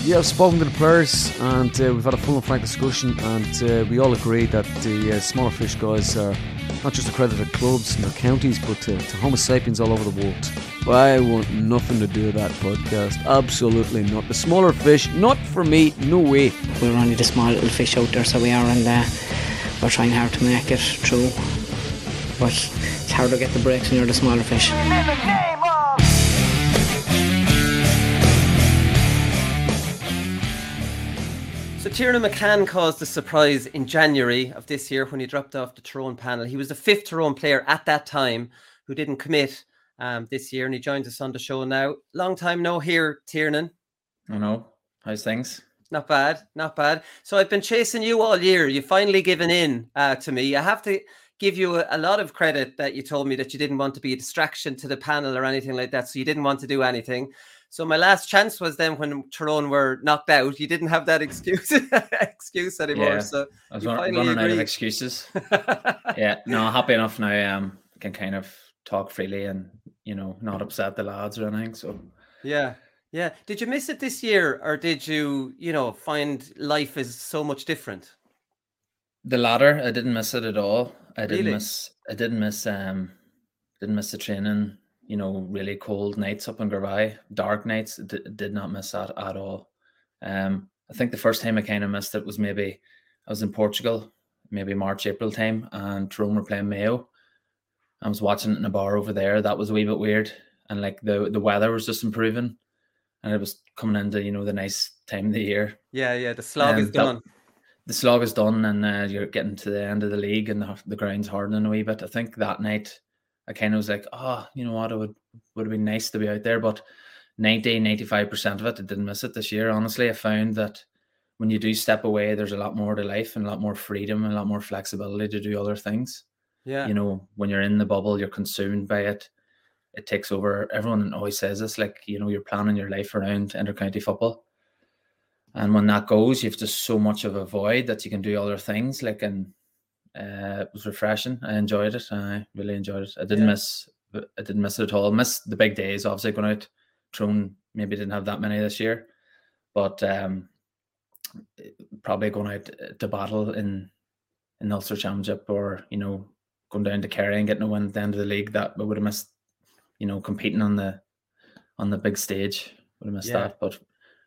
I've spoken to the players and we've had a full and frank discussion, and we all agree that the smaller fish guys are not just a credit to clubs and their counties, but to Homo sapiens all over the world. I want nothing to do with that podcast. Absolutely not. The smaller fish, not for me, no way. We're only the small little fish out there, so we are, and we're trying hard to make it through. But it's hard to get the breaks when you're the smaller fish. So Tiernan McCann caused a surprise in January of this year when he dropped off the Tyrone panel. He was the fifth Tyrone player at that time who didn't commit this year, and he joins us on the show now. Long time no hear, Tiernan. I know. How's things? Not bad, not bad. So I've been chasing you all year. You've finally given in to me. I have to give you a lot of credit that you told me that you didn't want to be a distraction to the panel or anything like that, so you didn't want to do anything. So my last chance was then when Tyrone were knocked out. You didn't have that excuse anymore. Yeah, so I was running out of excuses. Yeah, no, happy enough now. I can kind of talk freely and, not upset the lads or anything. So yeah. Did you miss it this year, or did you, find life is so much different? The latter, I didn't miss it at all. I didn't Really? miss the training. Really cold nights up in Garvey, dark nights. Did not miss that at all. I think the first time I kind of missed it was maybe I was in Portugal, maybe March, April time, and Tyrone were playing Mayo. I was watching it in a bar over there. That was a wee bit weird. And like the weather was just improving, and it was coming into, the nice time of the year. Yeah, the slog is done. The slog is done, and you're getting to the end of the league, and the ground's hardening a wee bit. I think that night I kind of was like, you know what, it would have been nice to be out there, but 95% of it, I didn't miss it this year. Honestly, I found that when you do step away, there's a lot more to life and a lot more freedom and a lot more flexibility to do other things. Yeah. When you're in the bubble, you're consumed by it. It takes over. Everyone always says this, like, you're planning your life around inter-county football. And when that goes, you've just so much of a void that you can do other things. It was refreshing. I enjoyed it. I really enjoyed it. I didn't miss it at all. I missed the big days, obviously, going out. Tyrone maybe didn't have that many this year, but probably going out to battle in Ulster Championship, or going down to Kerry and getting a win at the end of the league. That I would have missed. Competing on the big stage, would have missed that. But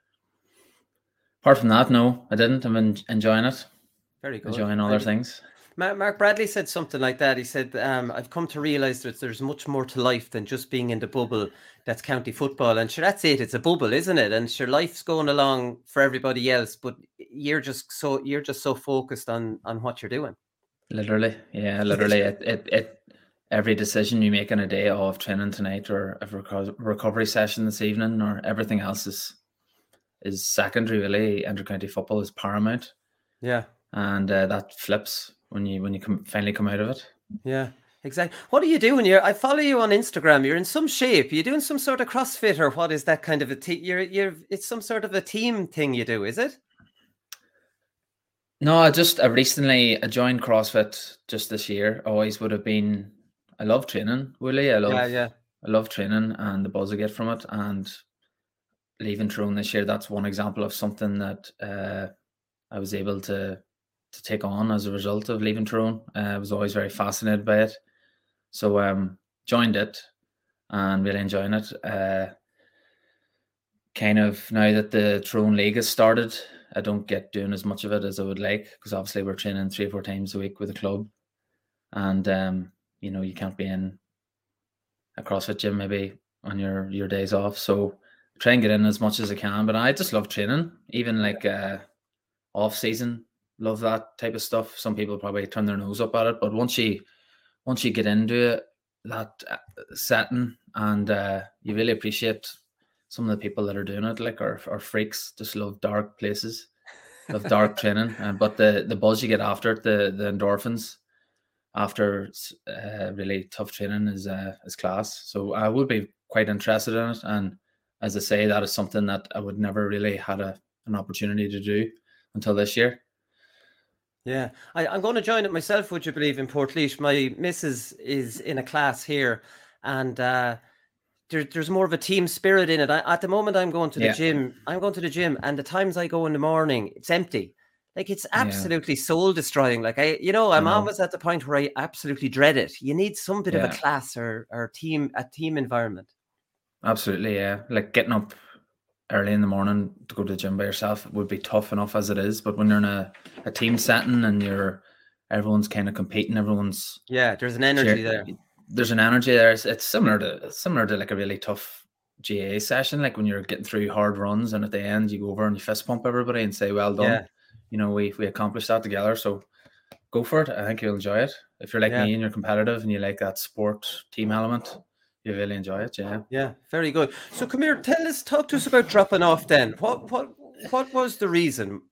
apart from that, no, I didn't. I'm enjoying it. Very good. Enjoying other things. Mark Bradley said something like that. He said, I've come to realise that there's much more to life than just being in the bubble that's county football. And sure, that's it. It's a bubble, isn't it? And sure, life's going along for everybody else, but you're just so focused on what you're doing. Literally. Yeah, literally. it every decision you make in a day of training tonight, or a recovery session this evening, or everything else is secondary, really. Inter-county football is paramount. Yeah. And that flips when you finally come out of it. Yeah, exactly. What are you doing? I follow you on Instagram. You're in some shape. Are you doing some sort of CrossFit, or what is that kind of a it's some sort of a team thing you do, is it? No, I joined CrossFit just this year. Always would have been. I love training, Willie. I love training and the buzz I get from it. And leaving Tyrone this year, that's one example of something that I was able to take on as a result of leaving Tyrone. I was always very fascinated by it. So joined it and really enjoying it. Kind of now that the Tyrone League has started, I don't get doing as much of it as I would like, because obviously we're training 3 or 4 times a week with the club. And you can't be in a CrossFit gym maybe on your days off. So try and get in as much as I can. But I just love training, even off season. Love that type of stuff. Some people probably turn their nose up at it, but once you get into it, that setting, and you really appreciate some of the people that are doing it, like are freaks. Just love dark places, love dark training. But the buzz you get after it, the endorphins after really tough training is class. So I would be quite interested in it, and as I say, that is something that I would never really had an opportunity to do until this year. Yeah, I'm going to join it myself, would you believe, in Portlaoise. My missus is in a class here, and there's more of a team spirit in it. At the moment, I'm going to the Yeah. gym. And the times I go in the morning, it's empty. Like, it's absolutely soul destroying. Like, I'm know. always at the point where I absolutely dread it. You need some bit of a Yeah. class or a team environment. Absolutely, yeah. Like getting up early in the morning to go to the gym by yourself would be tough enough as it is. But when you're in a team setting and everyone's kind of competing, there's an energy there. There's an energy there. It's similar to like a really tough GA session. Like when you're getting through hard runs, and at the end you go over and you fist pump everybody and say, "Well done." Yeah. We accomplished that together. So go for it. I think you'll enjoy it. If you're like me and you're competitive and you like that sport team element, you really enjoy it. Yeah, very good. So come here, talk to us about dropping off then. What was the reason?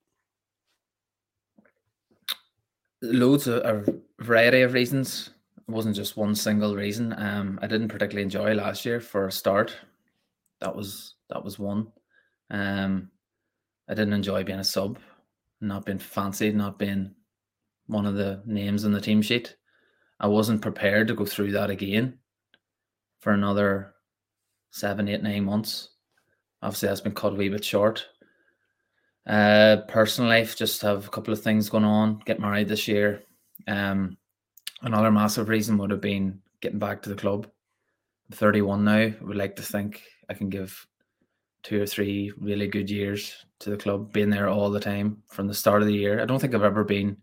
Loads of a variety of reasons. It wasn't just one single reason. I didn't particularly enjoy last year for a start. That was one. I didn't enjoy being a sub, not being fancied, not being one of the names on the team sheet. I wasn't prepared to go through that again for another 7, 8, 9 months. Obviously, that's been cut a wee bit short. Personal life, just have a couple of things going on. Get married this year. Another massive reason would have been getting back to the club. I'm 31 now. I would like to think I can give 2 or 3 really good years to the club, being there all the time from the start of the year. I don't think I've ever been,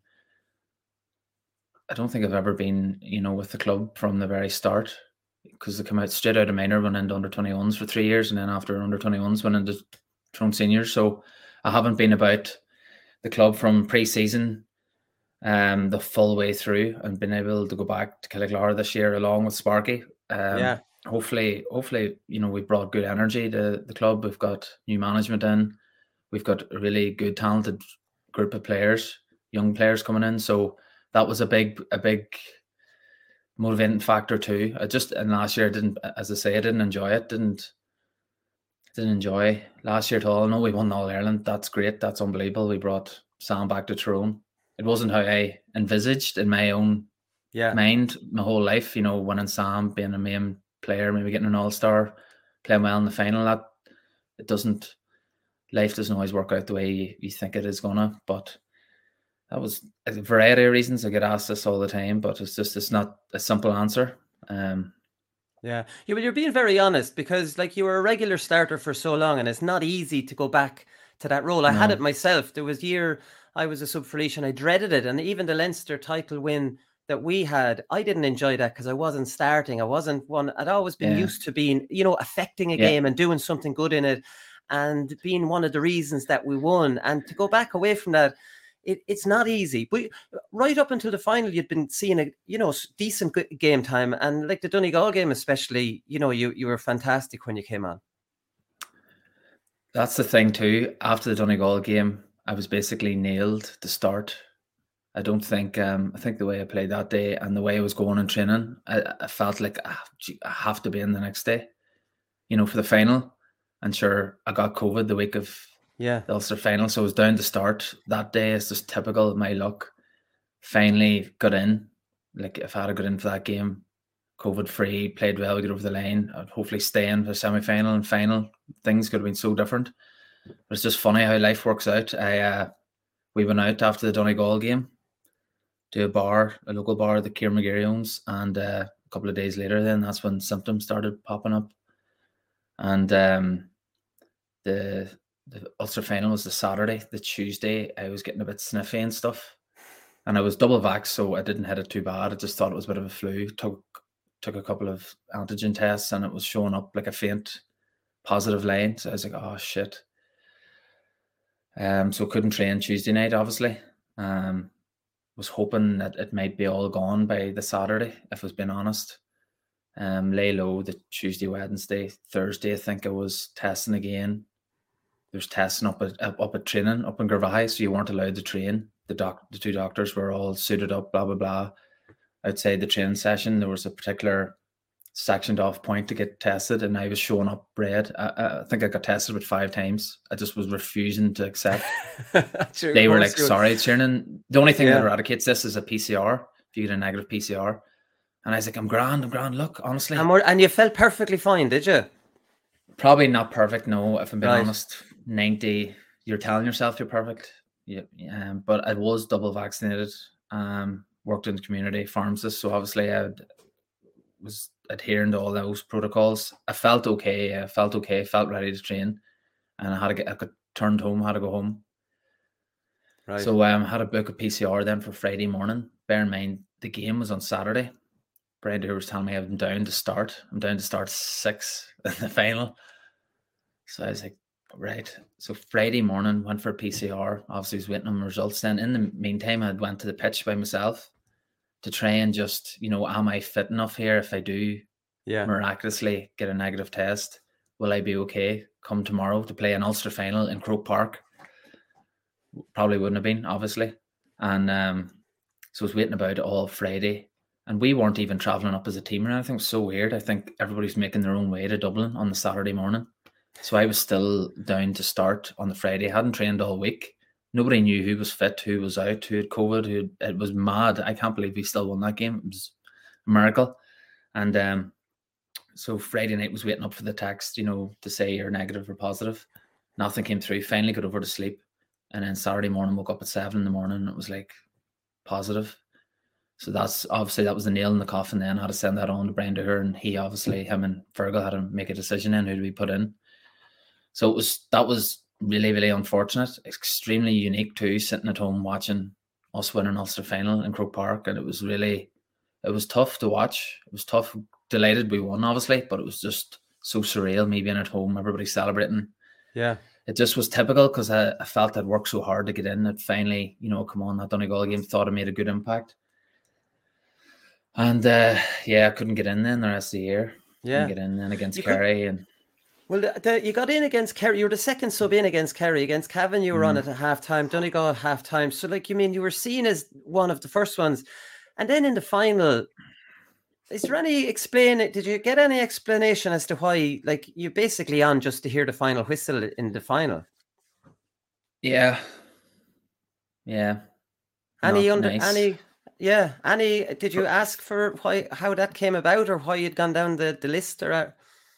with the club from the very start, because they come out straight out of minor, went into under 21s for 3 years, and then after under 21s went into Tyrone seniors. So I haven't been about the club from pre-season the full way through, and been able to go back to Killiclar this year along with Sparky. Hopefully, we brought good energy to the club. We've got new management in. We've got a really good, talented group of players, young players coming in. So that was a big motivating factor too. And last year I didn't enjoy it. Didn't enjoy last year at all. No, we won All Ireland. That's great. That's unbelievable. We brought Sam back to Tyrone. It wasn't how I envisaged in my own mind my whole life. Winning Sam, being a main player, maybe getting an all-star, playing well in the final. Life doesn't always work out the way you think it is gonna. But that was a variety of reasons. I get asked this all the time, but it's not a simple answer. Yeah, well, you're being very honest, because like you were a regular starter for so long, and it's not easy to go back to that role. I had it myself. There was a year I was a sub for Laois and I dreaded it. And even the Leinster title win that we had, I didn't enjoy that because I wasn't starting. I wasn't one. I'd always been used to being, affecting a game and doing something good in it, and being one of the reasons that we won. And to go back away from that, it's not easy. But right up until the final, you'd been seeing a decent game time, and like the Donegal game especially, you were fantastic when you came on. That's the thing too. After the Donegal game, I was basically nailed to start. I don't think I think the way I played that day and the way I was going in training, I felt like I have to be in the next day, for the final. And sure, I got COVID the week of the Ulster final, so I was down to start that day. It's just typical of my luck. Finally got in. Like, if I had got in for that game, COVID free, played well, get over the line, I'd hopefully stay in for the semi-final and final. Things could have been so different. But it's just funny how life works out. We went out after the Donegal game to a local bar that Kieran McGarry owns, and a couple of days later then that's when symptoms started popping up. And the Ulster final was the Saturday. The Tuesday I was getting a bit sniffy and stuff, and I was double vaxxed, so I didn't hit it too bad. I just thought it was a bit of a flu. Took a couple of antigen tests and it was showing up like a faint positive line, so I was like, oh shit. So couldn't train Tuesday night, obviously. Was hoping that it might be all gone by the Saturday, if I was being honest. Lay low the Tuesday, Wednesday, Thursday, I think I was testing again. There was testing up at training up in Garvaghey, so you weren't allowed to train. The 2 doctors were all suited up, blah, blah, blah. Outside the training session, there was a particular sectioned off point to get tested, and I was showing up red. I think I got tested about 5 times. I just was refusing to accept. They were like, sorry, Tiernan. The only thing that eradicates this is a PCR, if you get a negative PCR. And I was like, I'm grand, look, honestly. And you felt perfectly fine, did you? Probably not perfect, no, if I'm being Right. honest. 90, you're telling yourself you're perfect. Yeah, but I was double vaccinated, worked in the community pharmacist, so obviously I was adhering to all those protocols. I felt okay, felt ready to train, and I got turned home, had to go home. Right. So I had to book a PCR then for Friday morning. Bear in mind, the game was on Saturday. Brian Dewar was telling me I'm down to start 6 in the final. So I was like, right. So Friday morning, went for a PCR. Obviously, was waiting on results. Then in the meantime, I went to the pitch by myself to try and just, am I fit enough here? If I do miraculously get a negative test, will I be okay come tomorrow to play an Ulster final in Croke Park? Probably wouldn't have been, obviously. And so I was waiting about it all Friday. And we weren't even travelling up as a team or anything. It was so weird. I think everybody's making their own way to Dublin on the Saturday morning. So I was still down to start on the Friday. I hadn't trained all week. Nobody knew who was fit, who was out, who had COVID. It was mad. I can't believe we still won that game. It was a miracle. And so Friday night was waiting up for the text, to say you're negative or positive. Nothing came through. Finally got over to sleep. And then Saturday morning, woke up at 7 a.m. and it was like positive. So that was the nail in the coffin then. I had to send that on to Brian Dewar, and him and Fergal had to make a decision then who do we put in. So that was really, really unfortunate. Extremely unique too, sitting at home watching us win an Ulster final in Croke Park. And it was tough to watch. It was tough. Delighted we won, obviously, but it was just so surreal, me being at home, everybody celebrating. Yeah. It just was typical because I felt I'd worked so hard to get in that finally, come on, that Donegal game, thought I made a good impact. And I couldn't get in then the rest of the year. Yeah. Couldn't get in then against Kerry. Well, you got in against Kerry. You were the second sub in against Kerry. Against Cavan, you were on at a half-time. Donegal at half-time. So, you were seen as one of the first ones. And then in the final, is there did you get any explanation as to why, you're basically on just to hear the final whistle in the final? Yeah. Yeah. Did you ask for how that came about, or why you'd gone down the list, or?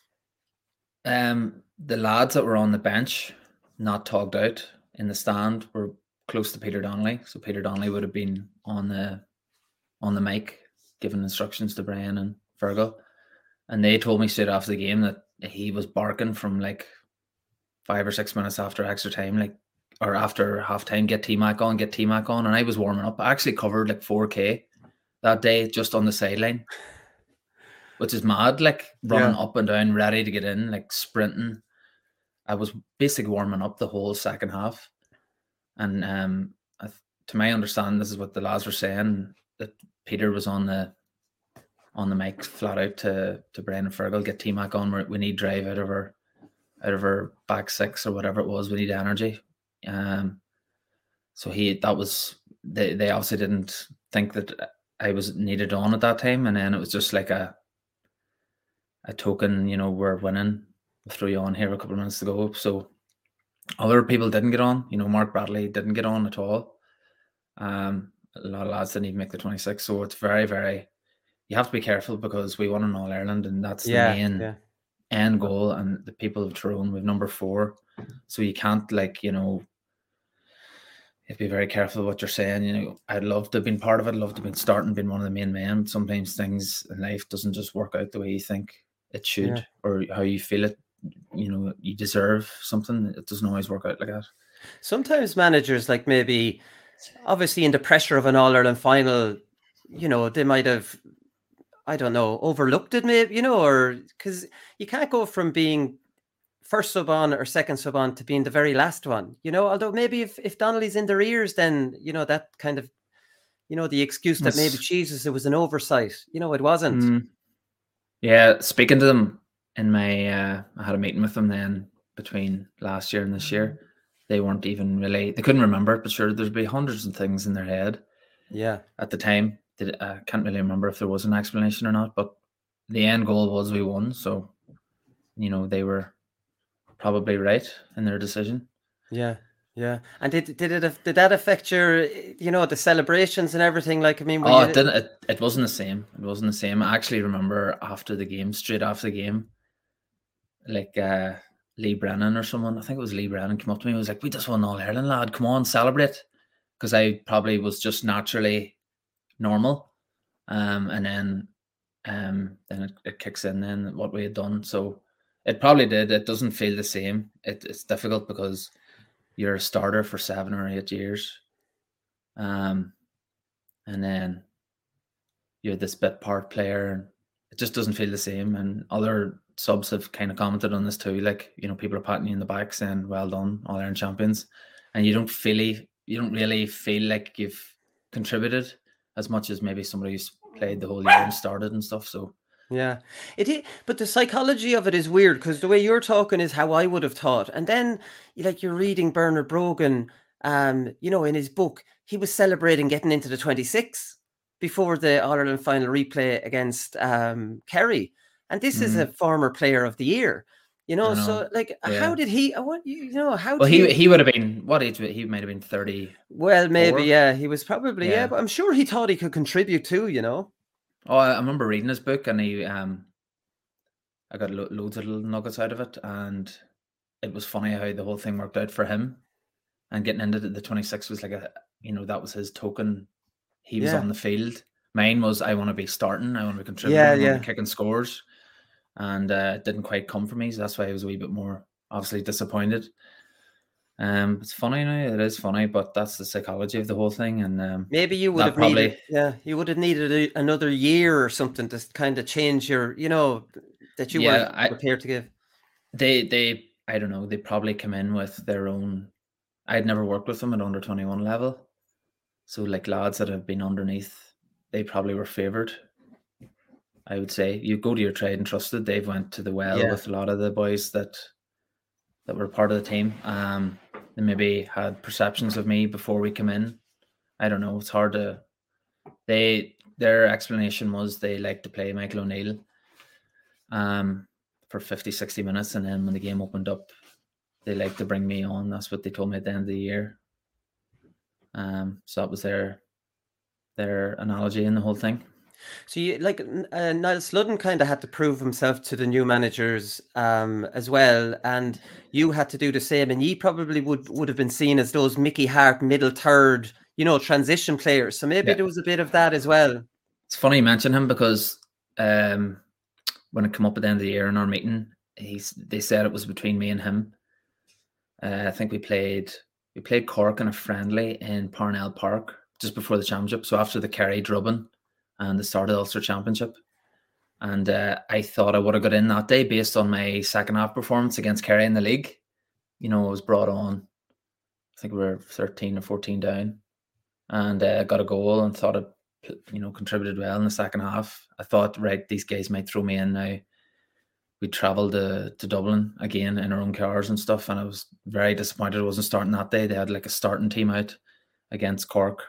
The lads that were on the bench, not togged out in the stand, were close to Peter Donnelly. So Peter Donnelly would have been on the mic, giving instructions to Brian and Fergal. And they told me straight after the game that he was barking from 5 or 6 minutes after extra time, or after half time, get T-Mac on. And I was warming up. I actually covered 4K that day just on the sideline, which is mad, running up and down, ready to get in, sprinting. I was basically warming up the whole second half. And to my understanding, this is what the lads were saying, that Peter was on the mic flat out to Brian and Fergal, get T-Mac on. We need drive out of our back six or whatever it was. We need energy. So they obviously didn't think that I was needed on at that time. And then it was just a token, we're winning, we'll throw you on here a couple of minutes to go. So other people didn't get on. Mark Bradley didn't get on at all. A lot of lads didn't even make the 26. So it's very, very, you have to be careful because we won in All Ireland, and that's the main end goal. And the people of Tyrone, we've number 4. So you can't you have to be very careful what you're saying. I'd love to have been part of it. I'd love to have been starting, been one of the main men. Sometimes things in life doesn't just work out the way you think it should, or how you feel it. You deserve something. It doesn't always work out like that. Sometimes managers, maybe, obviously in the pressure of an All-Ireland final, they might have, I don't know, overlooked it maybe, or because you can't go from being first sub on or second sub on to being the very last one, although maybe if Donnelly's in their ears, then, that kind of, the excuse that maybe, Jesus, it was an oversight, it wasn't. Yeah. Speaking to them in my, I had a meeting with them then between last year and this year. They weren't even really, they couldn't remember it, but sure, there'd be hundreds of things in their head. Yeah. At the time, I can't really remember if there was an explanation or not, but the end goal was we won. So, they were probably right in their decision. Yeah. Yeah. And did that affect your, the celebrations and everything? Like, I mean, Oh, it didn't. It wasn't the same. It wasn't the same. I actually remember straight after the game, like Lee Brennan or someone, I think it was Lee Brennan, came up to me and was like, "We just won All Ireland, lad. Come on, celebrate." Because I probably was just naturally normal. And then it kicks in then what we had done. So it probably did. It doesn't feel the same. It's difficult because you're a starter for 7 or 8 years. And then you're this bit part player, and it just doesn't feel the same. And other subs have kind of commented on this too. Like, people are patting you in the back saying, "Well done, All Ireland champions." And you don't really feel like you've contributed as much as maybe somebody who's played the whole year and started and stuff. So yeah, but the psychology of it is weird, because the way you're talking is how I would have thought. And then you're reading Bernard Brogan, in his book, he was celebrating getting into the 26 before the All Ireland final replay against Kerry. And this is a former player of the year. So how did he? He would have been, what age? He might have been 30. Well, maybe, yeah. He was probably, but I'm sure he thought he could contribute too. Oh, I remember reading his book, and he, I got loads of little nuggets out of it, and it was funny how the whole thing worked out for him. And getting into the 26 was like that was his token. He was on the field. Mine was, I want to be starting, I want to be contributing, I want to be kicking scores. And it didn't quite come for me, so that's why I was a wee bit more obviously disappointed. It's funny now, it is funny, but that's the psychology of the whole thing. And maybe you would have you would have needed another year or something to kind of change your, that you weren't prepared to give. They I don't know, they probably come in with their own. I'd never worked with them at under 21 level, so like lads that have been underneath, they probably were favoured. I would say you go to your tried and trusted. They've went to the well with a lot of the boys that were part of the team. They maybe had perceptions of me before we come in. I don't know. It's hard to. Their explanation was they like to play Michael O'Neill for 50, 60 minutes, and then when the game opened up, they like to bring me on. That's what they told me at the end of the year. So that was their analogy in the whole thing. So Niall Sludden kind of had to prove himself to the new managers as well, and you had to do the same, and you probably would have been seen as those Mickey Hart middle third, transition players. So maybe there was a bit of that as well. It's funny you mention him, because when it came up at the end of the year in our meeting, they said it was between me and him. I think we played Cork in a friendly in Parnell Park just before the championship. So after the Kerry drubbing and the start of the Ulster Championship. And I thought I would have got in that day based on my second half performance against Kerry in the league. I was brought on, I think we were 13 or 14 down, and got a goal and thought it, contributed well in the second half. I thought, right, these guys might throw me in now. We travelled to Dublin again in our own cars and stuff, and I was very disappointed I wasn't starting that day. They had like a starting team out against Cork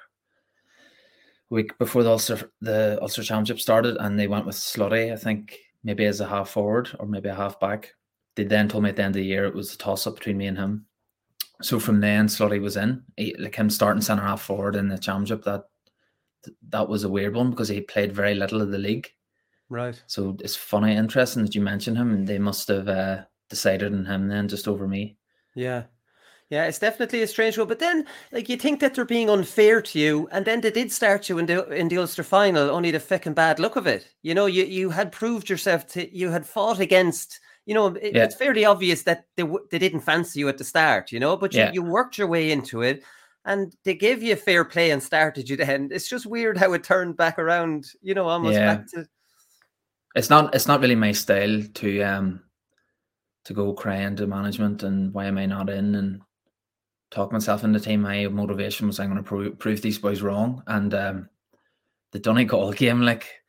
week before the Ulster Championship started, and they went with Slutty, I think, maybe as a half forward or maybe a half back. They then told me at the end of the year it was a toss up between me and him. So from then, Slutty was in. Him starting centre half forward in the Championship, that was a weird one because he played very little of the league. Right. So it's funny, interesting that you mention him, and they must have decided on him then just over me. Yeah. Yeah, it's definitely a strange one. But then, you think that they're being unfair to you, and then they did start you in the Ulster final, only the feckin' bad look of it. You had proved yourself you had fought against, it's fairly obvious that they didn't fancy you at the start, but you worked your way into it, and they gave you fair play and started you then. It's just weird how it turned back around, almost back to... It's not really my style to go crying to management and why am I not in and talk myself into the team. My motivation was I'm going to prove these boys wrong. And the Donegal game,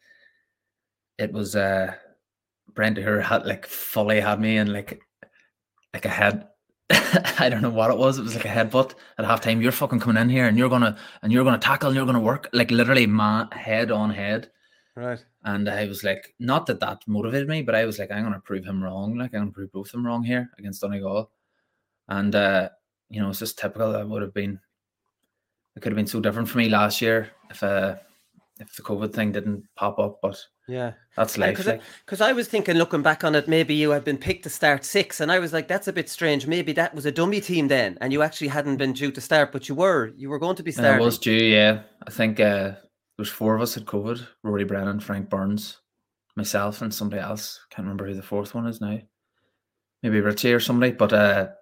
it was Brent O'Hare had fully had me in like a head. I don't know what it was. It was like a headbutt at halftime. You're fucking coming in here and you're gonna tackle and you're gonna work, literally head on head. Right. And I was like, not that motivated me, but I was like, I'm going to prove him wrong. I'm going to prove both of them wrong here against Donegal. And you know, it's just typical. It could have been so different for me last year if the COVID thing didn't pop up, but yeah, that's life. Because I was thinking, looking back on it, maybe you had been picked to start 6, and I was like, that's a bit strange. Maybe that was a dummy team then, and you actually hadn't been due to start, but you were going to be starting. I was due, yeah. I think there's 4 of us had COVID: Rory Brennan, Frank Burns, myself, and somebody else. Can't remember who the 4th one is now. Maybe Richie or somebody, but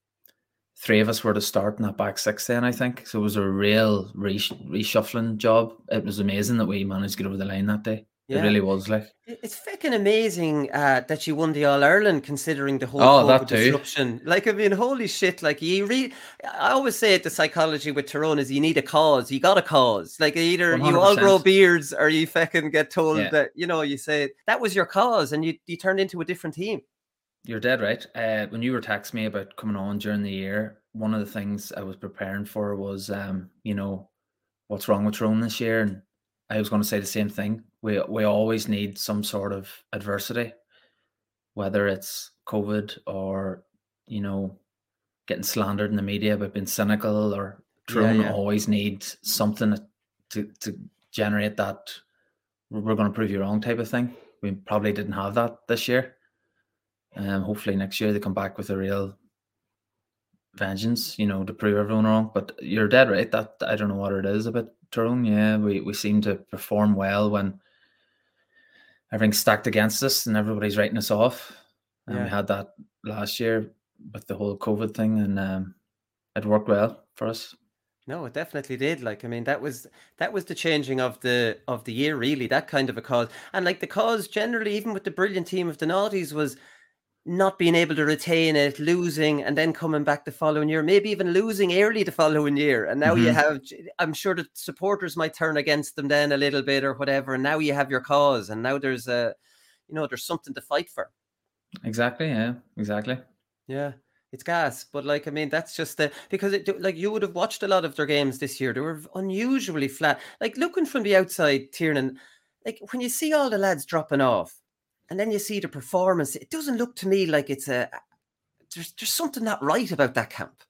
3 of us were to start in that back 6 then, I think. So it was a real reshuffling job. It was amazing that we managed to get over the line that day. Yeah. It really was. Like, it's fucking amazing that you won the All-Ireland, considering the whole COVID disruption. Like, I mean, holy shit! Like, I always say it, the psychology with Tyrone is you need a cause. You got a cause. Like, either 100%. You all grow beards or you fucking get told that, you know, you say that was your cause and you turned into a different team. You're dead right. When you were texting me about coming on during the year, one of the things I was preparing for was, you know, what's wrong with Tyrone this year, and I was going to say the same thing. We always need some sort of adversity, whether it's COVID or, you know, getting slandered in the media about being cynical, or Tyrone always needs something to generate that we're going to prove you wrong type of thing. We probably didn't have that this year. Hopefully next year they come back with a real vengeance, you know, to prove everyone wrong. But you're dead right. That I don't know what it is about Tyrone. Yeah, we seem to perform well when everything's stacked against us and everybody's writing us off. And we had that last year with the whole COVID thing, and it worked well for us. No, it definitely did. Like, I mean, that was the changing of the year, really. That kind of a cause, and like the cause generally, even with the brilliant team of the Naughties, was not being able to retain it, losing, and then coming back the following year, maybe even losing early the following year. And now you have, I'm sure the supporters might turn against them then a little bit or whatever. And now you have your cause, and now there's there's something to fight for. Exactly. Yeah, exactly. Yeah, it's gas. But like, I mean, that's just because like you would have watched a lot of their games this year. They were unusually flat. Like, looking from the outside, Tiernan, like when you see all the lads dropping off, and then you see the performance, it doesn't look to me like it's there's something not right about that camp.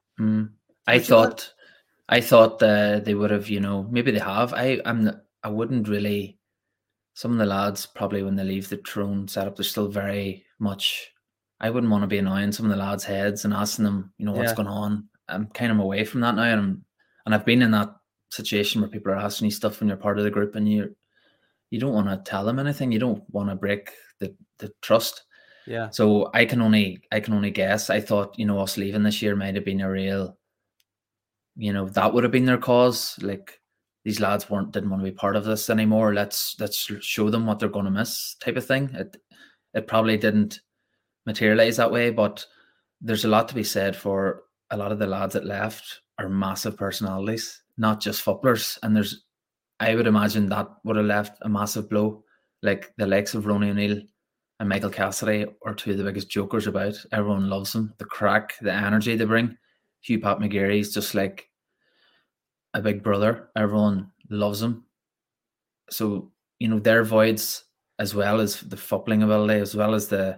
I thought they would have, you know, maybe they have. I wouldn't really. Some of the lads probably when they leave the Tyrone setup, they're still very much. I wouldn't want to be annoying some of the lads' heads and asking them, you know, what's going on. I'm kind of away from that now, and I've been in that situation where people are asking you stuff when you're part of the group, and you don't want to tell them anything. You don't want to break the trust. Yeah. So I can only guess. I thought, you know, us leaving this year might have been a real, you know, that would have been their cause. Like, these lads didn't want to be part of this anymore. Let's show them what they're going to miss type of thing. It probably didn't materialize that way, but there's a lot to be said for a lot of the lads that left are massive personalities, not just footballers. And I would imagine that would have left a massive blow. Like the likes of Ronnie O'Neill and Michael Cassidy are 2 of the biggest jokers about. Everyone loves them. The crack, the energy they bring. Hugh Pat McGarry is just like a big brother. Everyone loves him. So, you know, their voids, as well as the footballing ability, as well as the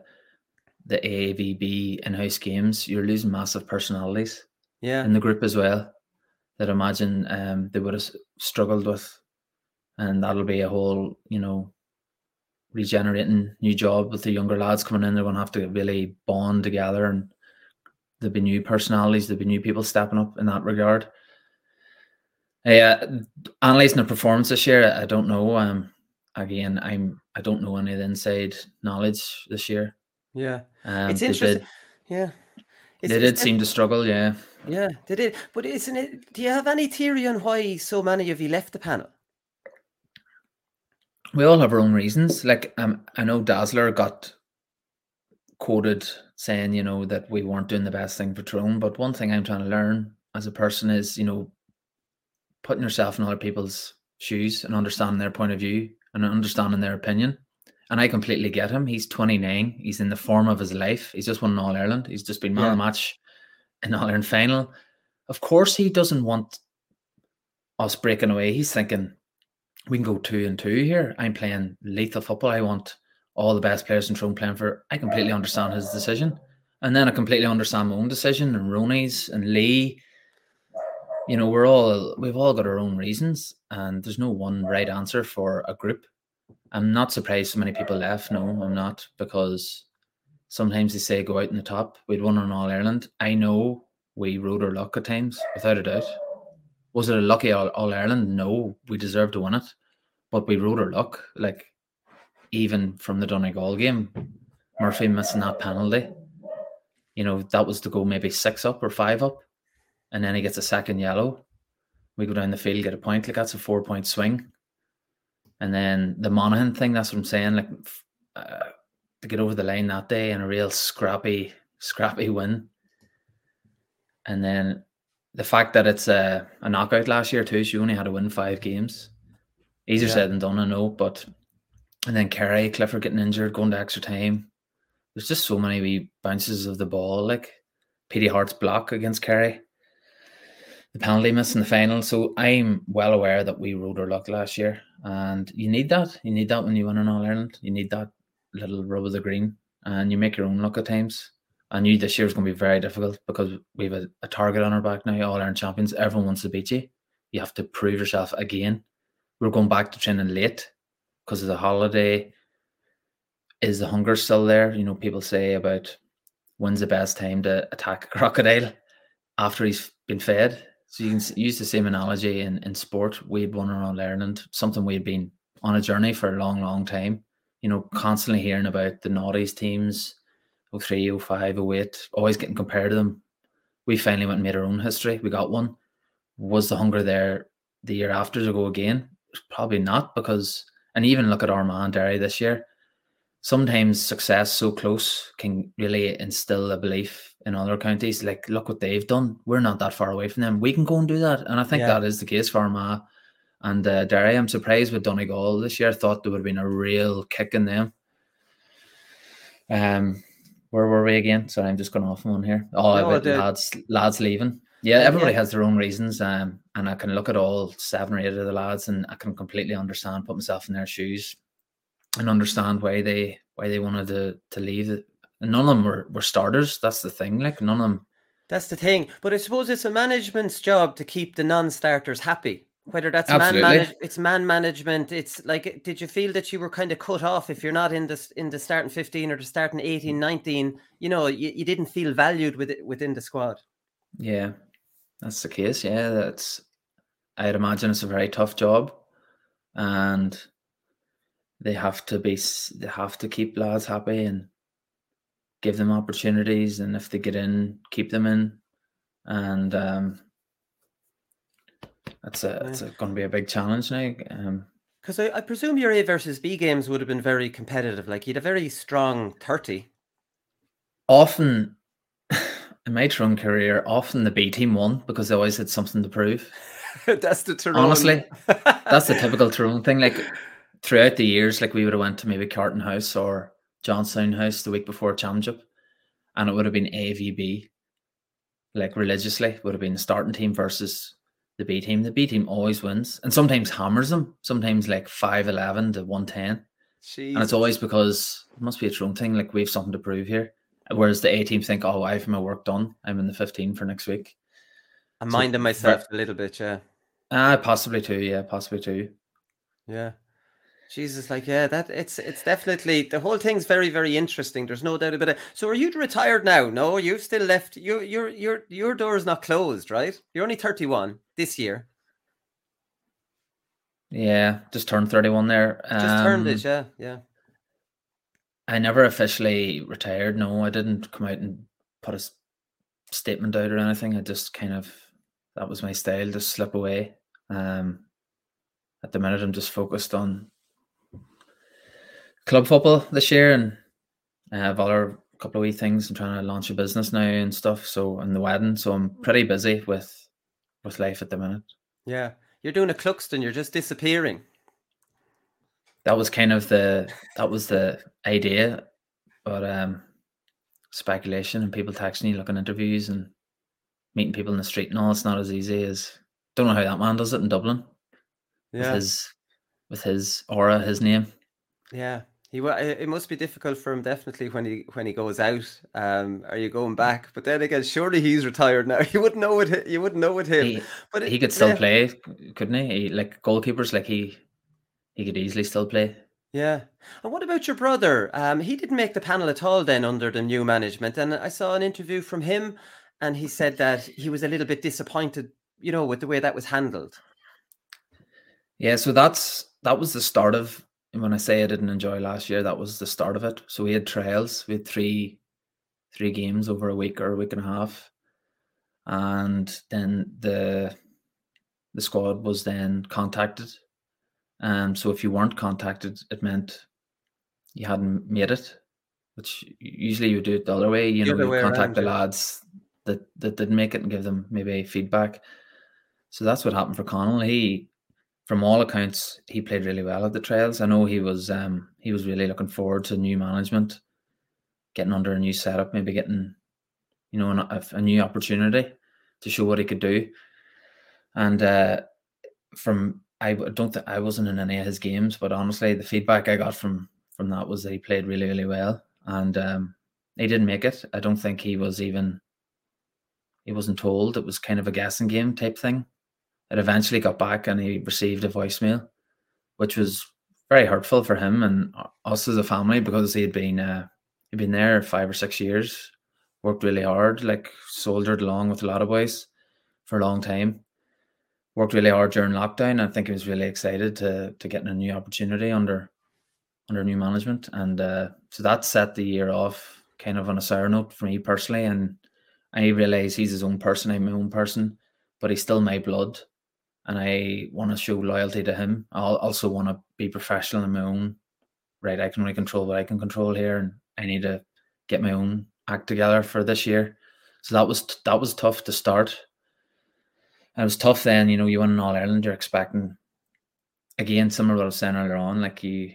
AAVB in-house games, you're losing massive personalities in the group as well, that I imagine they would have struggled with. And that'll be a whole, you know, regenerating new job with the younger lads coming in. They're going to have to really bond together, and there'll be new personalities, there'll be new people stepping up in that regard. Analysing the performance this year, I don't know. Again, I don't know any of the inside knowledge this year. Yeah, it's interesting. They did seem to struggle. Yeah, they did. But isn't it? Do you have any theory on why so many of you left the panel? We all have our own reasons. Like, I know Dazzler got quoted saying, you know, that we weren't doing the best thing for Tyrone. But one thing I'm trying to learn as a person is, you know, putting yourself in other people's shoes and understanding their point of view and understanding their opinion. And I completely get him. He's 29. He's in the form of his life. He's just won an All-Ireland. He's just been man of the match in the All-Ireland final. Of course, he doesn't want us breaking away. He's thinking, we can go 2-2 here. I'm playing lethal football. I want all the best players in Tyrone playing for. I completely understand his decision. And then I completely understand my own decision, and Ronnie's and Lee. You know, we've all got our own reasons, and there's no one right answer for a group. I'm not surprised so many people left. No, I'm not, because sometimes they say go out in the top. We'd won on All Ireland. I know we rode our luck at times, without a doubt. Was it a lucky All Ireland? No, we deserved to win it, but we rode our luck. Like, even from the Donegal game, Murphy missing that penalty, you know, that was to go maybe 6 up or 5 up, and then he gets a second yellow. We go down the field, get a point. Like, that's a 4-point swing. And then the Monaghan thing, that's what I'm saying. Like, to get over the line that day and a real scrappy win. And then the fact that it's a knockout last year too, she only had to win 5 games. Easier said than done, I know. But and then Kerry, Clifford getting injured, going to extra time. There's just so many wee bounces of the ball. Like Petey Hart's block against Kerry, the penalty miss in the final. So I'm well aware that we rode our luck last year, and you need that. You need that when you win an All Ireland. You need that little rub of the green, and you make your own luck at times. I knew this year was going to be very difficult because we have a target on our back now. All Ireland champions. Everyone wants to beat you. You have to prove yourself again. We're going back to training late because of the holiday. Is the hunger still there? You know, people say about when's the best time to attack a crocodile after he's been fed. So you can use the same analogy in sport. We'd won around Ireland, something we'd been on a journey for a long, long time. You know, constantly hearing about the Naughties teams, 03, 05, 08, always getting compared to them. We finally went and made our own history. We got one. Was the hunger there the year after to go again? Probably not, because, and even look at Armagh, Derry this year. Sometimes success so close can really instill a belief in other counties. Like, look what they've done. We're not that far away from them. We can go and do that. And I think that is the case for Armagh and Derry. I'm surprised with Donegal this year. I thought there would have been a real kick in them. Where were we again? Sorry, I'm just going off one here. Lads leaving. Yeah, everybody has their own reasons. And I can look at all 7 or 8 of the lads, and I can completely understand, put myself in their shoes, and understand why they wanted to leave. And none of them were starters. That's the thing. Like, none of them. That's the thing. But I suppose it's a management's job to keep the non-starters happy. Whether that's man management. It's like, did you feel that you were kind of cut off if you're not in the starting 15 or the starting 18, 19? You know, you didn't feel valued within the squad. Yeah, that's the case. Yeah, I'd imagine it's a very tough job, and they have to keep lads happy and give them opportunities, and if they get in, keep them in, and it's going to be a big challenge now. Because I presume your A versus B games would have been very competitive. Like, you had a very strong 30. Often, in my Tyrone career, often the B team won because they always had something to prove. That's the Tyrone. Honestly, that's the typical Tyrone thing. Like, throughout the years, like, we would have went to maybe Carton House or Johnstown House the week before championship, and it would have been AVB. Like, religiously, would have been the starting team versus the B team. The B team always wins, and sometimes hammers them. Sometimes like 5-11 to 110. Jeez. And it's always because it must be a Tyrone thing. Like, we have something to prove here. Whereas the A team think, oh, I have my work done. I'm in the 15 for next week. I'm minding myself a little bit, yeah. Possibly too. Yeah, possibly too. Yeah. Jesus, like, yeah, that it's definitely, the whole thing's very, very interesting. There's no doubt about it. So are you retired now? No, you've still left. Your door is not closed, right? You're only 31 this year. Yeah, just turned 31 there. Just turned it, yeah. I never officially retired. No, I didn't come out and put a statement out or anything. I just kind of, that was my style, just slip away. At the minute, I'm just focused on club football this year, and I have other couple of wee things. I'm trying to launch a business now and stuff. So, and the wedding. So I'm pretty busy with life at the minute. Yeah. You're doing a Cluxton. You're just disappearing. That was kind of the idea, but speculation and people texting you, looking interviews and meeting people in the street and all. It's not as easy as, don't know how that man does it in Dublin. Yeah. With his aura, his name. Yeah. It must be difficult for him definitely when he goes out. Are you going back? But then again, surely he's retired now. You wouldn't know it. You wouldn't know with him. But he could still play, couldn't he? Like goalkeepers, like he could easily still play. Yeah. And what about your brother? He didn't make the panel at all then under the new management. And I saw an interview from him, and he said that he was a little bit disappointed, with the way that was handled. Yeah, so that was the start of, when I say I didn't enjoy last year, that was the start of it. So we had trials. We had three games over a week or a week and a half. And then the squad was then contacted. So if you weren't contacted, it meant you hadn't made it, which usually you do it the other way. You contact the lads that didn't make it and give them maybe feedback. So that's what happened for Connell. He, from all accounts, he played really well at the trials. I know he was really looking forward to new management, getting under a new setup, maybe getting, a new opportunity to show what he could do. And I don't think I wasn't in any of his games, but honestly, the feedback I got from that was that he played really, really well, and he didn't make it. I don't think he wasn't told. It was kind of a guessing game type thing. It eventually got back, and he received a voicemail, which was very hurtful for him and us as a family, because he'd been there 5 or 6 years, worked really hard, like soldiered along with a lot of boys for a long time. Worked really hard during lockdown. I think he was really excited to get a new opportunity under new management, and so that set the year off kind of on a sour note for me personally. And I realise he's his own person, I'm my own person, but he's still my blood, and I want to show loyalty to him. I also want to be professional in my own right. I can only control what I can control here, and I need to get my own act together for this year. So that was tough to start. And it was tough then, you win an All-Ireland, you're expecting, again, similar to what I was saying earlier on, like you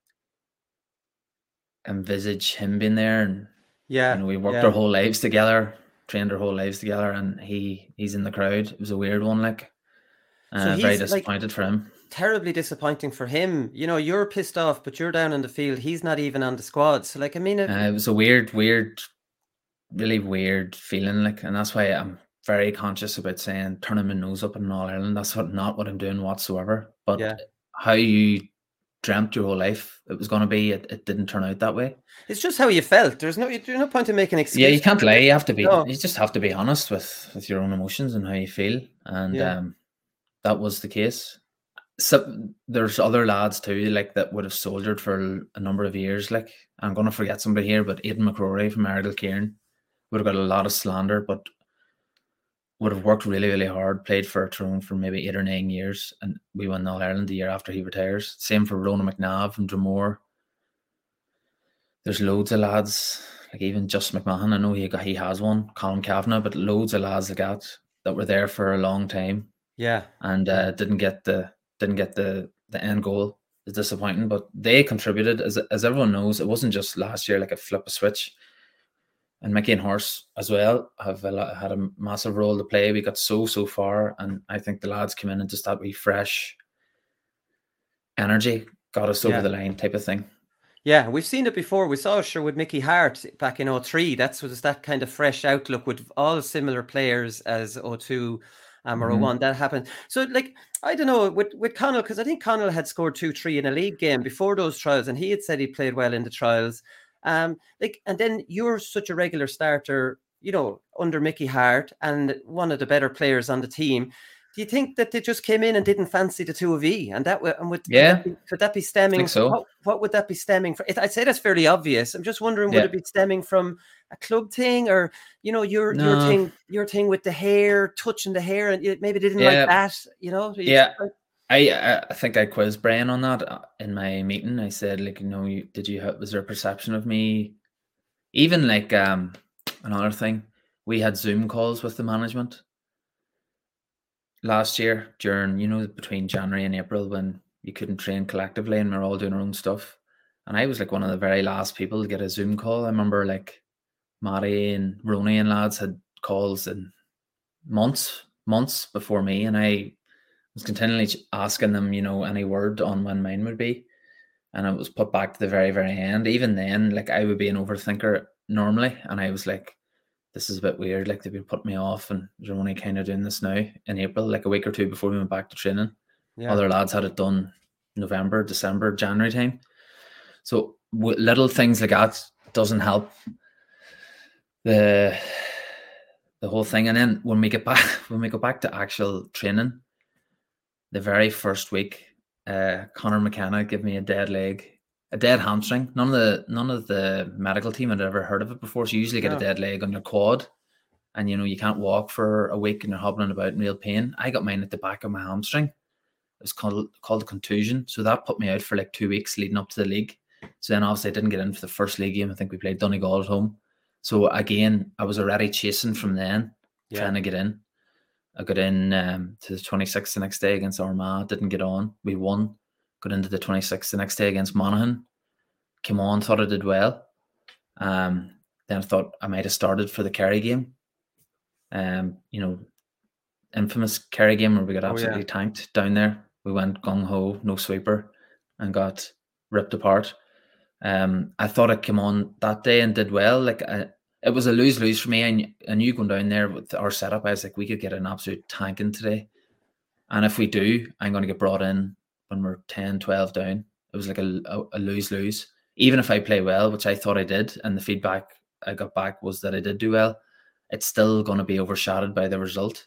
envisage him being there, and we worked our whole lives together, trained our whole lives together, and he's in the crowd. It was a weird one, like, so very disappointed for him. Terribly disappointing for him. You're pissed off, but you're down in the field. He's not even on the squad. So, like, I mean, it was a weird, really weird feeling, like, and that's why I'm very conscious about saying turning my nose up in All-Ireland. That's not what I'm doing whatsoever. But how you dreamt your whole life it was going to be, it didn't turn out that way. It's just how you felt. There's no point in making excuses. Yeah, you can't lie. You have to be. No. You just have to be honest with your own emotions and how you feel. And that was the case. So there's other lads too, like, that would have soldiered for a number of years. Like, I'm going to forget somebody here, but Aidan McCrory from Argyll Kieran would have got a lot of slander, but would have worked really, really hard, played for Tyrone for maybe 8 or 9 years, and we won All-Ireland the year after he retires. Same for Ronan McNabb from Dromore. There's loads of lads, like even Just McMahon, I know he has one, Colin Kavanagh, but loads of lads like that were there for a long time. Yeah. And didn't get the end goal. It's disappointing, but they contributed, as everyone knows. It wasn't just last year, like a flip a switch. And Mickey and Horse as well had a massive role to play. We got so far, and I think the lads came in and just that wee fresh energy got us over the line type of thing. Yeah, we've seen it before. We saw it with Mickey Hart back in 2003. Was that kind of fresh outlook with all similar players as 2002 or 2001. That happened. So, like, I don't know, with Connell, because I think Connell had scored 2-3 in a league game before those trials, and he had said he played well in the trials. And then you're such a regular starter, under Mickey Hart and one of the better players on the team. Do you think that they just came in and didn't fancy the two of you? And could that be stemming? I think so. What would that be stemming from? I'd say that's fairly obvious. I'm just wondering, would it be stemming from a club thing, or your thing with the hair, touching the hair, and maybe they didn't like that? I think I quizzed Brian on that in my meeting. I said, like, was there a perception of me? Even like another thing, we had Zoom calls with the management last year during, between January and April, when you couldn't train collectively and we're all doing our own stuff. And I was like one of the very last people to get a Zoom call. I remember like Matty and Ronnie and lads had calls in months before me, and I was continually asking them, any word on when mine would be. and it was put back to the very, very end. Even then, like, I would be an overthinker normally, and I was like, this is a bit weird. Like, they've been putting me off, and they're only kind of doing this now in April, like a week or two before we went back to training. Yeah. Other lads had it done November, December, January time. So little things like that doesn't help the whole thing. And then when we go back to actual training, the very first week, Conor McKenna gave me a dead hamstring. None of the medical team had ever heard of it before. So you usually get a dead leg on your quad, and you can't walk for a week and you're hobbling about in real pain. I got mine at the back of my hamstring. It was called a contusion. So that put me out for like 2 weeks leading up to the league. So then obviously I didn't get in for the first league game. I think we played Donegal at home. So again, I was already chasing from then, trying to get in. I got in to the 26th the next day against Armagh. Didn't get on. We won. Got into the 26th the next day against Monaghan. Came on, thought I did well. Then I thought I might have started for the Kerry game. Infamous Kerry game where we got absolutely tanked down there. We went gung-ho, no sweeper, and got ripped apart. I thought I came on that day and did well. Like, it was a lose-lose for me. I knew going down there with our setup, I was like, we could get an absolute tanking today. And if we do, I'm going to get brought in when we're 10, 12 down. It was like a lose-lose. Even if I play well, which I thought I did, and the feedback I got back was that I did do well, it's still going to be overshadowed by the result.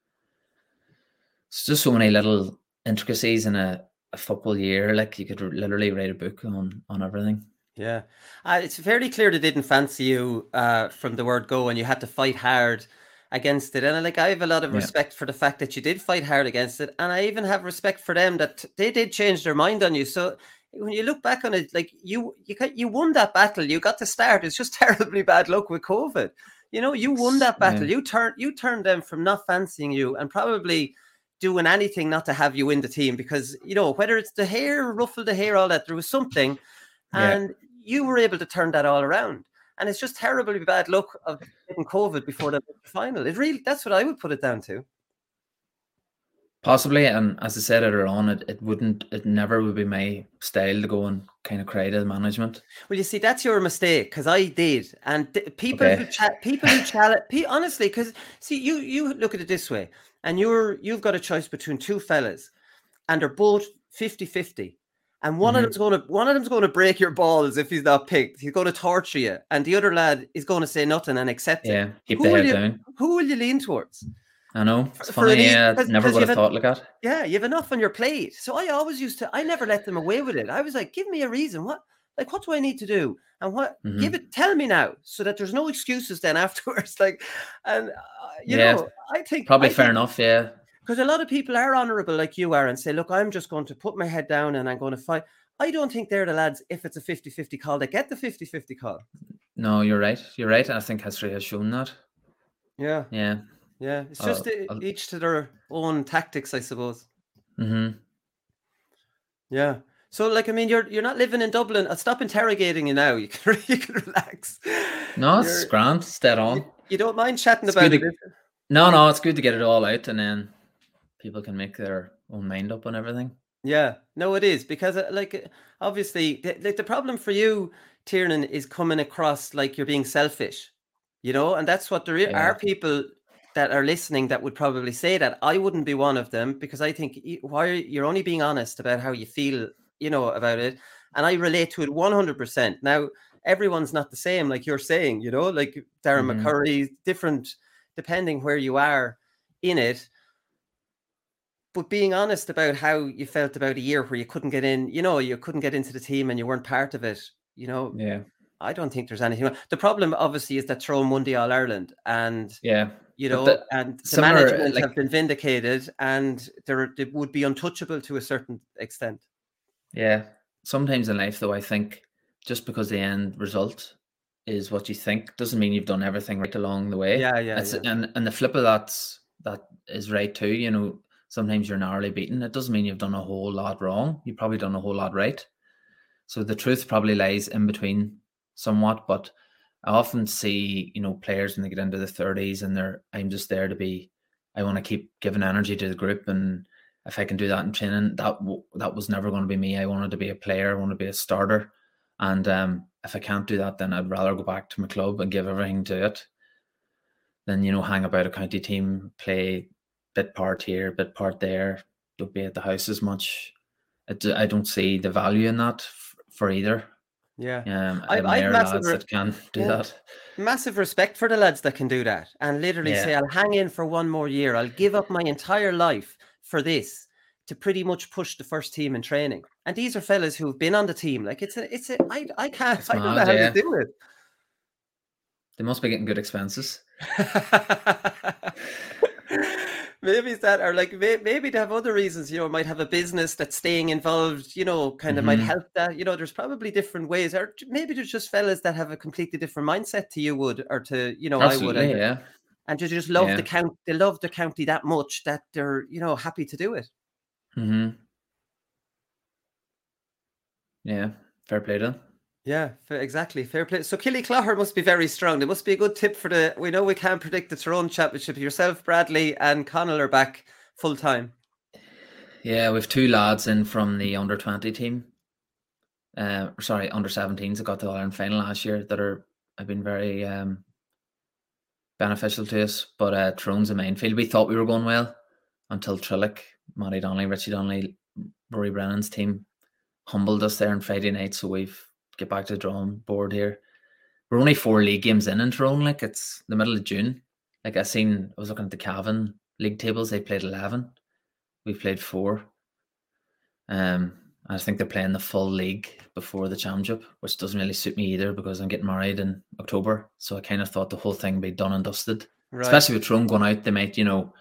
It's just so many little intricacies in a football year. Like, you could literally write a book on everything. Yeah. It's very clear they didn't fancy you from the word go, and you had to fight hard against it. And I have a lot of respect for the fact that you did fight hard against it. And I even have respect for them that they did change their mind on you. So when you look back on it, like, you won that battle. You got to start. It's just terribly bad luck with COVID. You won that battle. You turned them from not fancying you and probably doing anything not to have you in the team, because whether it's the hair, ruffle the hair, all that, there was something, and you were able to turn that all around. And it's just terribly bad luck of getting COVID before the final. That's what I would put it down to. Possibly, and as I said earlier on, it never would be my style to go and kind of cry to the management. Well, you see, that's your mistake, because I did, and people who challenge, honestly, because see, you look at it this way, and you've got a choice between two fellas, and they're both 50-50, and one of them's going to break your balls if he's not picked. He's going to torture you, and the other lad is going to say nothing and accept it. Yeah, keep the head down. Who will you lean towards? I know, it's funny. Never would have thought like that. Yeah, you have enough on your plate. So I always I never let them away with it. I was like, give me a reason. What do I need to do? And tell me now, so that there's no excuses then afterwards. I think probably fair enough. Yeah. Because a lot of people are honourable like you are and say, look, I'm just going to put my head down and I'm going to fight. I don't think they're the lads, if it's a 50-50 call, they get the 50-50 call. No, you're right. You're right. I think history has shown that. Yeah. Yeah. Yeah. It's just each to their own tactics, I suppose. Mm-hmm. Yeah. So, you're not living in Dublin. I'll stop interrogating you now. You can relax. No, it's grand. It's dead on. You don't mind chatting about it? No, it's good to get it all out, and then people can make their own mind up on everything. Yeah, no, it is, because obviously the problem for you, Tiernan, is coming across like you're being selfish, and that's what there are people that are listening that would probably say that. I wouldn't be one of them, because I think you're only being honest about how you feel, about it, and I relate to it 100%. Now, everyone's not the same, like you're saying, like Darren McCurry, different depending where you are in it. But being honest about how you felt about a year where you couldn't get in, you couldn't get into the team and you weren't part of it, Yeah. I don't think there's anything. The problem, obviously, is that Tyrone won the All-Ireland, and and the management have been vindicated, and they would be untouchable to a certain extent. Yeah. Sometimes in life, though, I think just because the end result is what you think doesn't mean you've done everything right along the way. Yeah. And the flip of that is right too. Sometimes you're narrowly beaten. It doesn't mean you've done a whole lot wrong. You've probably done a whole lot right. So the truth probably lies in between somewhat. But I often see, players when they get into the 30s and I'm just there I want to keep giving energy to the group, and if I can do that in training, that was never going to be me. I wanted to be a player. I wanted to be a starter. And if I can't do that, then I'd rather go back to my club and give everything to it than, hang about a county team, play bit part here, bit part there, don't be at the house as much. I don't see the value in that for either. Yeah. I admire lads that can do that. Massive respect for the lads that can do that and literally say, I'll hang in for one more year. I'll give up my entire life for this to pretty much push the first team in training. And these are fellas who've been on the team. Like I don't know how to do it. They must be getting good expenses. Maybe it's that, or like maybe they have other reasons, might have a business that's staying involved, kind of might help that, there's probably different ways, or maybe there's just fellas that have a completely different mindset to you would, or to, Absolutely, I would. And they just love the county, they love the county that much that they're, happy to do it. Mm-hmm. Yeah, fair play to them. Yeah, exactly. Fair play. So Killyclogher must be very strong. There must be a good tip for we know we can't predict the Tyrone Championship. Yourself, Bradley and Connell are back full time. Yeah, we've 2 lads in from the under-20 team. Under-17s that got to the Ireland final last year that have been very beneficial to us. But Tyrone's a minefield. We thought we were going well until Trillick, Matty Donnelly, Richie Donnelly, Rory Brennan's team humbled us there on Friday night. So we've get back to the drawing board here. We're only 4 league games in Tyrone. Like, it's the middle of June. Like, I was looking at the Cavan league tables. They played 11. We've played 4. I think they're playing the full league before the championship, which doesn't really suit me either because I'm getting married in October. So I kind of thought the whole thing would be done and dusted. Right. Especially with Tyrone going out, they might,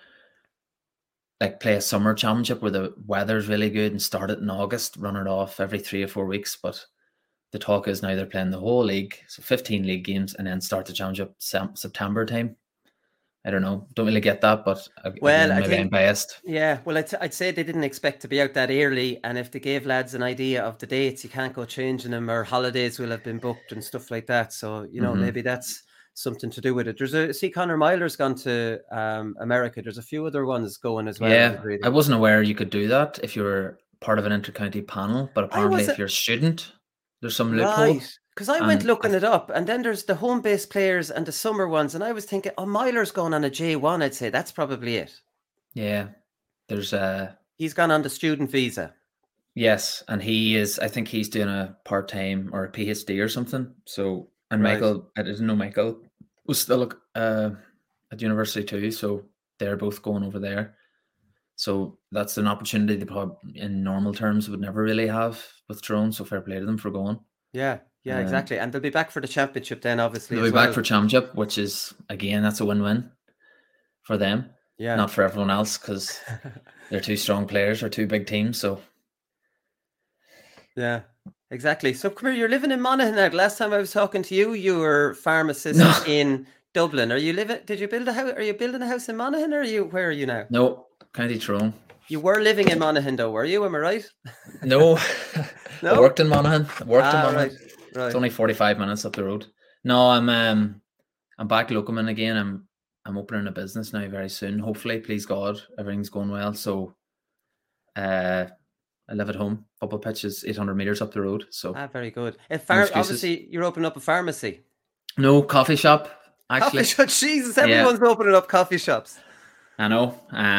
like play a summer championship where the weather's really good and start it in August, run it off every 3 or 4 weeks. But the talk is now they're playing the whole league, so 15 league games, and then start the championship September time. I don't know. Don't really get that, but maybe I'm biased. Yeah, well, I'd say they didn't expect to be out that early, and if they gave lads an idea of the dates, you can't go changing them, or holidays will have been booked and stuff like that. So, maybe that's something to do with it. See, Conor Myler's gone to America. There's a few other ones going as well. Yeah, I wasn't aware you could do that if you were part of an inter-county panel, but apparently if you're a student, there's some loophole. Right. Because I went looking it up, and then there's the home-based players and the summer ones, and I was thinking, Myler's going on a J1, I'd say. That's probably it. Yeah. There's he's gone on the student visa. Yes, and I think he's doing a part-time or a PhD or something. So, and right. Michael, I didn't know Michael was still at university too, so they're both going over there. So that's an opportunity they probably, in normal terms, would never really have with Tyrone, so fair play to them for going. Yeah, exactly. And they'll be back for the championship then, obviously. They'll be back for championship, which is, again, that's a win-win for them. Yeah. Not for everyone else, because they're 2 strong players or 2 big teams, so. Yeah, exactly. So come here, you're living in Monaghan now. Last time I was talking to you, you were pharmacist in Dublin. Did you build a house? Are you building a house in Monaghan, or where are you now? No, County Tyrone. You were living in Monaghan though, were you? Am I right? No. I worked in Monaghan. Right. It's only 45 minutes up the road. No, I'm back locum again. I'm opening a business now very soon. Hopefully, please God, everything's going well. So I live at home. Football pitch is 800 meters up the road. So very good. Obviously, you're opening up a pharmacy. No, coffee shop. Actually, coffee shop. Jesus, everyone's opening up coffee shops. I know.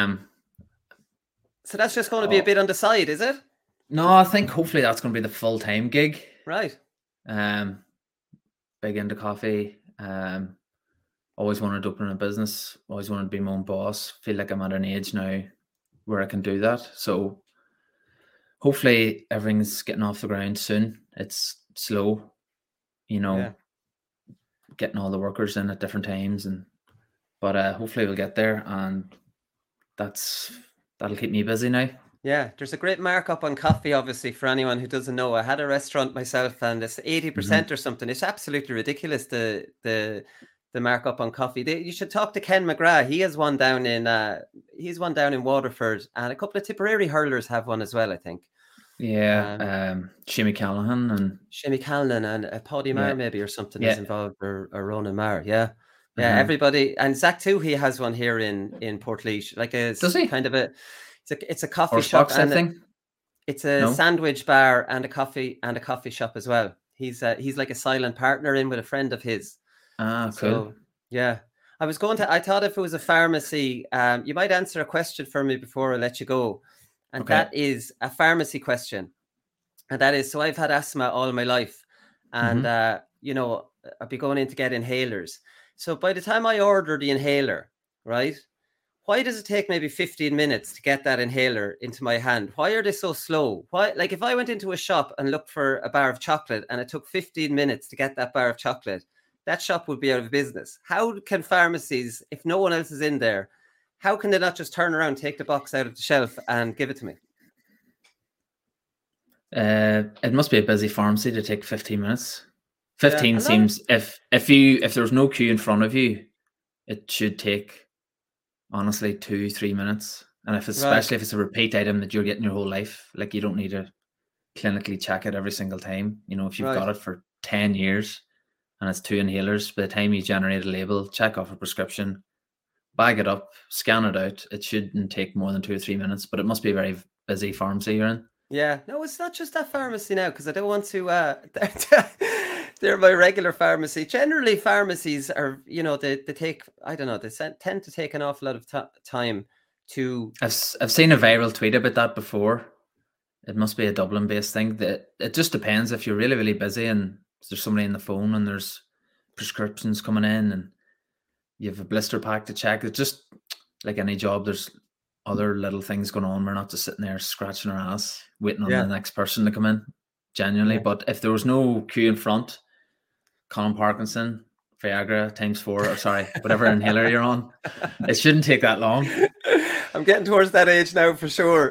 So that's just going to be a bit on the side, is it? No, I think hopefully that's going to be the full-time gig. Right. Big into coffee. Always wanted to open a business. Always wanted to be my own boss. Feel like I'm at an age now where I can do that. So hopefully everything's getting off the ground soon. It's slow, getting all the workers in at different times, but hopefully we'll get there, and that'll keep me busy now. Yeah, there's a great markup on coffee, obviously, for anyone who doesn't know. I had a restaurant myself, and it's 80% or something. It's absolutely ridiculous, the markup on coffee. You should talk to Ken McGrath. He has one down in Waterford, and a couple of Tipperary hurlers have one as well, I think. Yeah, Shimmy Callahan and Paddy Marr maybe or something is involved, or Ronan Marr. Yeah. Yeah, everybody, and Zach too. He has one here in Portlaoise. Like does he? Kind of a. It's a coffee Horse shop box, I think. It's a sandwich bar and a coffee shop as well. He's like a silent partner in with a friend of his. Ah, cool. So, yeah. I thought if it was a pharmacy, you might answer a question for me before I let you go. And that is a pharmacy question. And that is, so I've had asthma all my life. And, you know, I'd be going in to get inhalers. So by the time I order the inhaler, right, why does it take maybe 15 minutes to get that inhaler into my hand? Why are they so slow? Why, like if I went into a shop and looked for a bar of chocolate and it took 15 minutes to get that bar of chocolate, that shop would be out of business. How can pharmacies, if no one else is in there, how can they not just turn around, take the box out of the shelf and give it to me? It must be a busy pharmacy to take 15 minutes. 15 seems, if there's no queue in front of you, it should take honestly 2-3 minutes. And especially if it's a repeat item that you're getting your whole life, like you don't need to clinically check it every single time. You know, if you've got it for 10 years and it's 2 inhalers, by the time you generate a label, check off a prescription, bag it up, scan it out, it shouldn't take more than 2 or 3 minutes, but it must be a very busy pharmacy you're in. Yeah, no, it's not just that pharmacy now, because I don't want to, they're my regular pharmacy. Generally, pharmacies are, you know, they take, I don't know, they tend to take an awful lot of time to... I've seen a viral tweet about that before. It must be a Dublin-based thing. That it just depends if you're really, really busy and there's somebody on the phone and there's prescriptions coming in and you have a blister pack to check. It's just like any job, there's other little things going on. We're not just sitting there scratching our ass waiting on the next person to come in, genuinely. But if there was no queue in front, Colin Parkinson, Viagra x4, or sorry, whatever inhaler you're on, it shouldn't take that long. I'm getting towards that age now for sure.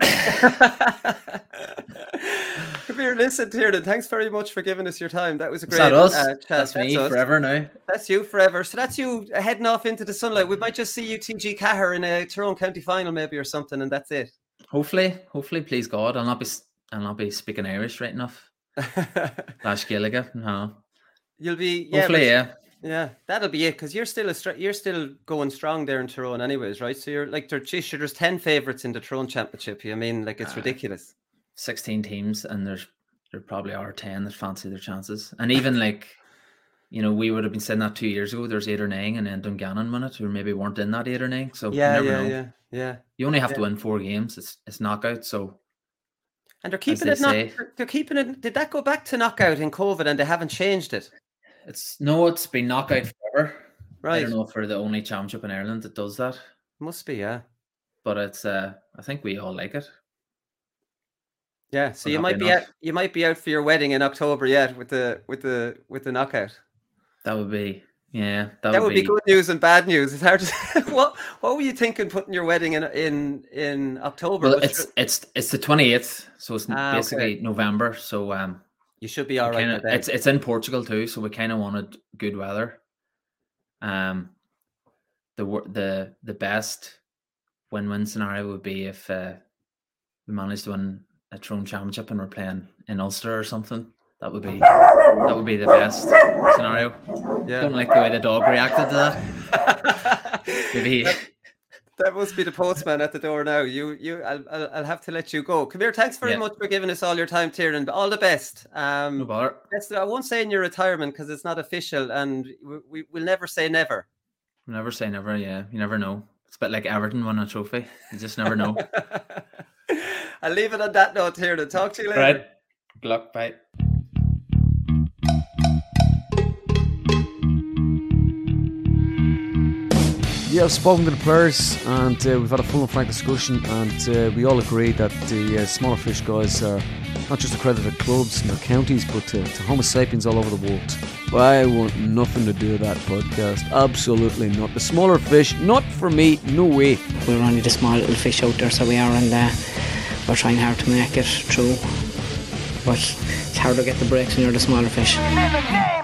Come here, listen, Tiernan, thanks very much for giving us your time. That was a great chat. That's me forever now. That's you forever. So that's you heading off into the sunlight. We might just see you TG Cahir in a Tyrone County final maybe or something, and that's it. Hopefully, please God, I'll not be speaking Irish right enough. Lash Gaeilge, no. You'll be hopefully, yeah, that'll be it, because you're still going strong there in Tyrone, anyways, right? So you're like, there's 10 favourites in the Tyrone Championship. I mean, like, it's ridiculous. 16 teams, and there probably are 10 that fancy their chances. And even like, you know, we would have been saying that 2 years ago. There's 8 or 9, and then Dungannon won it, who maybe weren't in that 8 or 9. So you never know. You only have to win 4 games. It's knockout. So. And they're keeping it. They're keeping it. Did that go back to knockout in COVID, and they haven't changed it? It's been knockout forever. Right. I don't know if we're the only championship in Ireland that does that. Must be, yeah. But it's I think we all like it. Yeah, so you might be out for your wedding in October yet with the knockout. That would be that would be good news and bad news. It's hard to what were you thinking putting your wedding in October? Well, it's the 28th, so it's basically November. So you should be all right. It's in Portugal too, so we kind of wanted good weather. The best win-win scenario would be if we managed to win a Tyrone Championship and we're playing in Ulster or something. That would be the best scenario. Yeah. Don't like the way the dog reacted to that. Maybe that must be the postman at the door now. I'll have to let you go. Come here. Thanks very much for giving us all your time, Tiernan. All the best. No bother. I won't say in your retirement because it's not official, and we'll never say never. Never say never. Yeah, you never know. It's a bit like Everton won a trophy. You just never know. I'll leave it on that note here. To talk to you later. Right. Good luck. Bye. Yeah, I've spoken to the players, and we've had a full and frank discussion, and we all agree that the smaller fish guys are not just accredited clubs in their counties, but to Homo sapiens all over the world. I want nothing to do with that podcast. Absolutely not. The smaller fish, not for me, no way. We're only the small little fish out there, so we are, and we're trying hard to make it through. But it's hard to get the breaks when you're the smaller fish.